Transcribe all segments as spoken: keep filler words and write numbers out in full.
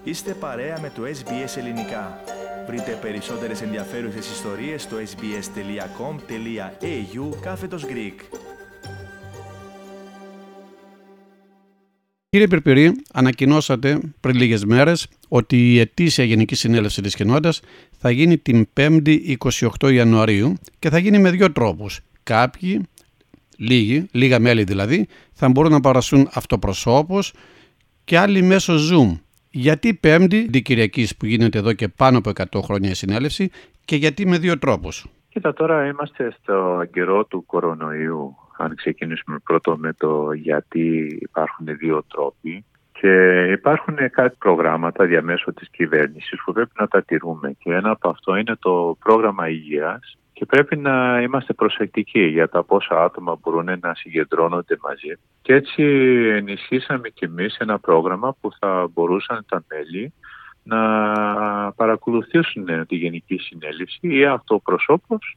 Είστε παρέα με το ες μπι ες Ελληνικά. Βρείτε περισσότερες ενδιαφέρουσες ιστορίες στο sbs.com.au κάθετος Greek. Κύριε Πυρπυρή, ανακοινώσατε πριν λίγες μέρες ότι η ετήσια Γενική Συνέλευση της Κοινότητας θα γίνει την πέμπτη εικοστή ογδόη Ιανουαρίου και θα γίνει με δύο τρόπους. Κάποιοι, λίγοι, λίγα μέλη δηλαδή, θα μπορούν να παραστούν αυτοπροσώπως και άλλοι μέσω Zoom. Γιατί πέμπτη, την Κυριακής που γίνεται εδώ και πάνω από εκατό χρόνια η συνέλευση, και γιατί με δύο τρόπους? Κοίτα, τώρα είμαστε στο καιρό του κορονοϊού. Αν ξεκινήσουμε πρώτο με το γιατί υπάρχουν δύο τρόποι. Και υπάρχουν κάτι προγράμματα διαμέσου της κυβέρνησης που πρέπει να τα τηρούμε. Και ένα από αυτό είναι το πρόγραμμα υγείας. Και πρέπει να είμαστε προσεκτικοί για τα πόσα άτομα μπορούν να συγκεντρώνονται μαζί. Και έτσι ενισχύσαμε κι εμείς ένα πρόγραμμα που θα μπορούσαν τα μέλη να παρακολουθήσουν τη Γενική Συνέλευση ή αυτοπροσώπως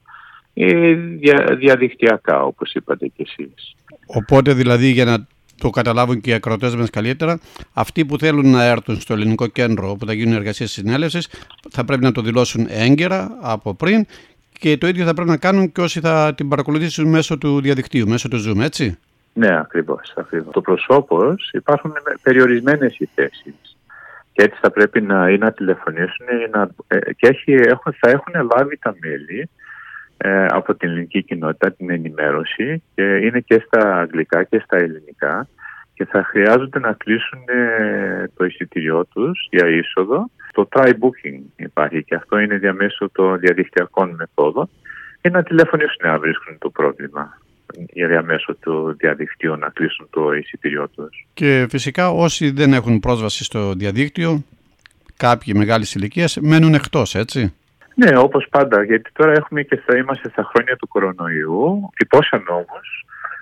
ή δια, διαδικτυακά, όπως είπατε κι εσείς. Οπότε δηλαδή, για να το καταλάβουν και οι ακροατές μας καλύτερα, αυτοί που θέλουν να έρθουν στο Ελληνικό Κέντρο όπου θα γίνουν εργασίες συνέλευσης θα πρέπει να το δηλώσουν έγκαιρα από πριν. Και το ίδιο θα πρέπει να κάνουν και όσοι θα την παρακολουθήσουν μέσω του διαδικτύου, μέσω του Zoom, έτσι? Ναι, ακριβώς. ακριβώς. Το προσώπος υπάρχουν περιορισμένες οι θέσεις. Και έτσι θα πρέπει να, ή να τηλεφωνήσουν ή να, ε, και έχει, έχουν, θα έχουν λάβει τα μέλη ε, από την ελληνική κοινότητα την ενημέρωση και είναι και στα αγγλικά και στα ελληνικά και θα χρειάζονται να κλείσουν ε, το εισιτήριό τους για είσοδο. Το try booking υπάρχει και αυτό είναι διαμέσου των διαδικτυακών μεθόδων ή να τηλεφωνήσουν να βρίσκουν το πρόβλημα για διαμέσου του διαδικτύου να κλείσουν το εισιτήριό τους. Και φυσικά όσοι δεν έχουν πρόσβαση στο διαδίκτυο, κάποιοι μεγάλης ηλικίας μένουν εκτός, έτσι? Ναι, όπως πάντα, γιατί τώρα έχουμε και θα είμαστε στα χρόνια του κορονοϊού, τυπώσαν όμως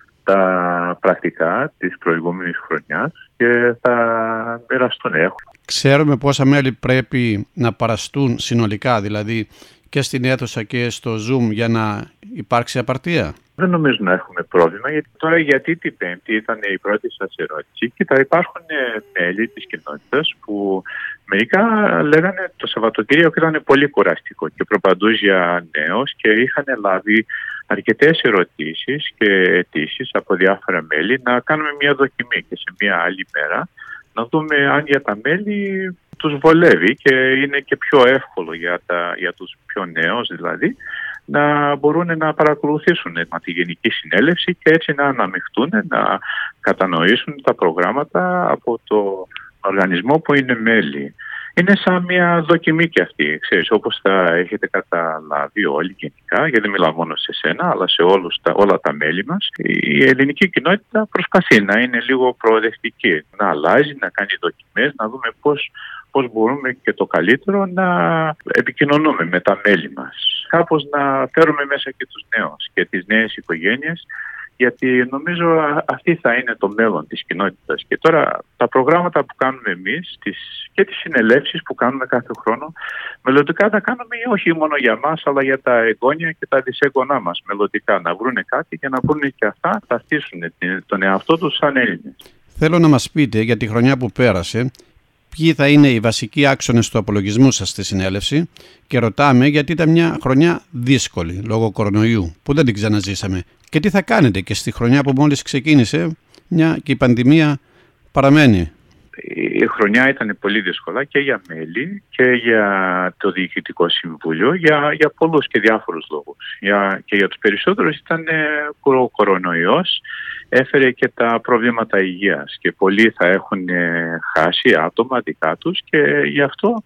τα πρακτικά της προηγούμενης χρονιάς και θα μοιραστούν. Ξέρουμε πόσα μέλη πρέπει να παραστούν συνολικά, δηλαδή και στην αίθουσα και στο Zoom, για να υπάρξει απαρτία? Δεν νομίζω να έχουμε πρόβλημα, γιατί τώρα γιατί την Πέμπτη ήταν η πρώτη σας ερώτηση και θα υπάρχουν μέλη της κοινότητας που μερικά λέγανε το Σαββατοκύριακο ήταν πολύ κουραστικό και προπαντούς για νέους και είχαν λάβει αρκετές ερωτήσεις και αιτήσεις από διάφορα μέλη να κάνουμε μια δοκιμή και σε μια άλλη μέρα να δούμε αν για τα μέλη τους βολεύει και είναι και πιο εύκολο για, τα, για τους πιο νέους δηλαδή να μπορούν να παρακολουθήσουν τη Γενική Συνέλευση και έτσι να αναμειχθούν, να κατανοήσουν τα προγράμματα από το οργανισμό που είναι μέλη. Είναι σαν μια δοκιμή και αυτή, ξέρεις, όπως θα έχετε καταλάβει όλοι γενικά, γιατί δεν μιλάω μόνο σε σένα, αλλά σε όλους τα, όλα τα μέλη μας. Η ελληνική κοινότητα προσπαθεί να είναι λίγο προοδευτική, να αλλάζει, να κάνει δοκιμές, να δούμε πώς, πώς μπορούμε και το καλύτερο να επικοινωνούμε με τα μέλη μας. Κάπως να φέρουμε μέσα και τους νέους και τις νέες οικογένειες, γιατί νομίζω αυτή θα είναι το μέλλον της κοινότητας. Και τώρα τα προγράμματα που κάνουμε εμείς τις, και τις συνελεύσεις που κάνουμε κάθε χρόνο, μελλοντικά τα κάνουμε όχι μόνο για μας, αλλά για τα εγγόνια και τα δυσέγγονά μας μελλοντικά, να βρούνε κάτι και να βρούνε και αυτά, να ταυτίσουν τον εαυτό τους σαν Έλληνες. Θέλω να μας πείτε για τη χρονιά που πέρασε, ποιοι θα είναι οι βασικοί άξονες του απολογισμού σας στη συνέλευση, και ρωτάμε γιατί ήταν μια χρονιά δύσκολη λόγω κορονοϊού που δεν την ξαναζήσαμε, και τι θα κάνετε και στη χρονιά που μόλις ξεκίνησε, μια και η πανδημία παραμένει. Η χρονιά ήταν πολύ δύσκολα και για μέλη και για το Διοικητικό Συμβούλιο για, για πολλούς και διάφορους λόγους. Για, και για τους περισσότερους ήταν ο κορονοϊός, έφερε και τα προβλήματα υγείας και πολλοί θα έχουν χάσει άτομα δικά τους και γι' αυτό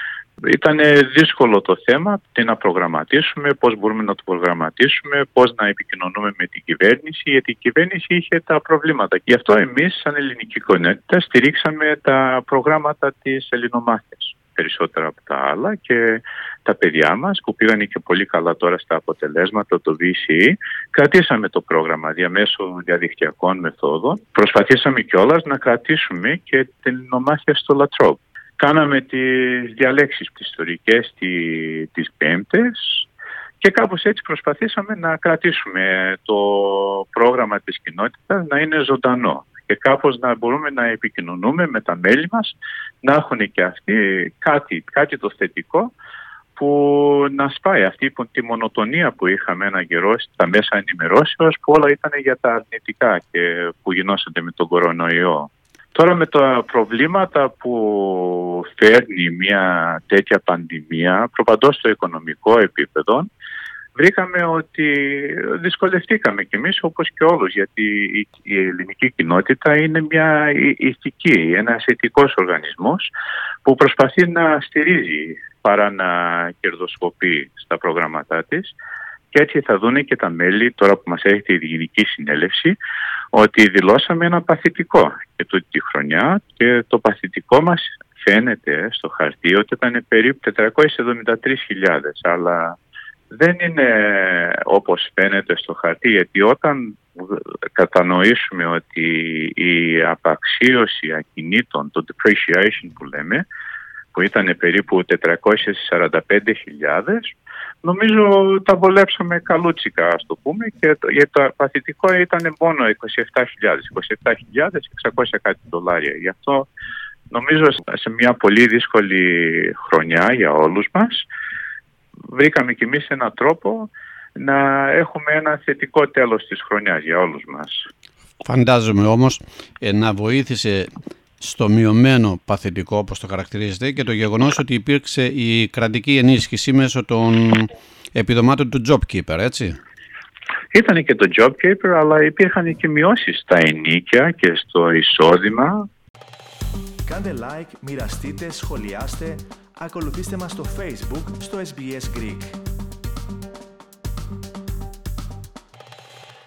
ήταν δύσκολο το θέμα, τι να προγραμματίσουμε, πώς μπορούμε να το προγραμματίσουμε, πώς να επικοινωνούμε με την κυβέρνηση, γιατί η κυβέρνηση είχε τα προβλήματα. Γι' αυτό εμείς, σαν ελληνική κοινότητα, στηρίξαμε τα προγράμματα της Ελληνομάχιας περισσότερα από τα άλλα και τα παιδιά μας που πήγαν και πολύ καλά τώρα στα αποτελέσματα, το βι σι ι, κρατήσαμε το πρόγραμμα διαμέσου διαδικτυακών μεθόδων. Προσπαθήσαμε κιόλας να κρατήσουμε και την Ελληνομάχια στο Λατρόπ. Κάναμε τις διαλέξεις τις ιστορικές τις Πέμπτες και κάπως έτσι προσπαθήσαμε να κρατήσουμε το πρόγραμμα της κοινότητας να είναι ζωντανό. και κάπως να μπορούμε να επικοινωνούμε με τα μέλη μας, να έχουν και αυτοί κάτι, κάτι το θετικό που να σπάει αυτή τη μονοτονία που είχαμε έναν καιρό στα μέσα ενημερώσεως, που όλα ήταν για τα αρνητικά και που γινόσατε με τον κορονοϊό. Τώρα με τα προβλήματα που φέρνει μια τέτοια πανδημία, προπαντός στο οικονομικό επίπεδο, βρήκαμε ότι δυσκολευτήκαμε κι εμείς όπως και όλους, γιατί η ελληνική κοινότητα είναι μια ηθική, ένας ηθικός οργανισμός που προσπαθεί να στηρίζει παρά να κερδοσκοπεί στα προγράμματά της. Και έτσι θα δουν και τα μέλη, τώρα που μας έρχεται η Γενική Συνέλευση, ότι δηλώσαμε ένα παθητικό και τούτη τη χρονιά, και το παθητικό μας φαίνεται στο χαρτί ότι ήταν περίπου τετρακόσιες εβδομήντα τρεις χιλιάδες, αλλά δεν είναι όπως φαίνεται στο χαρτί, γιατί όταν κατανοήσουμε ότι η απαξίωση ακινήτων, το depreciation που λέμε, που ήταν περίπου τετρακόσιες σαράντα πέντε χιλιάδες, νομίζω τα βολέψαμε καλούτσικα, ας το πούμε, και το, για το παθητικό ήταν μόνο είκοσι επτά χιλιάδες εξακόσια κάτι δολάρια. Γι' αυτό νομίζω σε μια πολύ δύσκολη χρονιά για όλους μας, βρήκαμε κι εμείς έναν τρόπο να έχουμε ένα θετικό τέλος της χρονιάς για όλους μας. Φαντάζομαι όμως ε, να βοήθησε στο μειωμένο παθητικό, όπως το χαρακτηρίζετε, και το γεγονός ότι υπήρξε η κρατική ενίσχυση μέσω των επιδομάτων του JobKeeper, έτσι. Ήταν και το JobKeeper, αλλά υπήρχαν και μειώσεις στα ενοίκια και στο εισόδημα. Κάντε like, μοιραστείτε, σχολιάστε, ακολουθήστε μας στο Facebook, στο ες μπι ες Greek.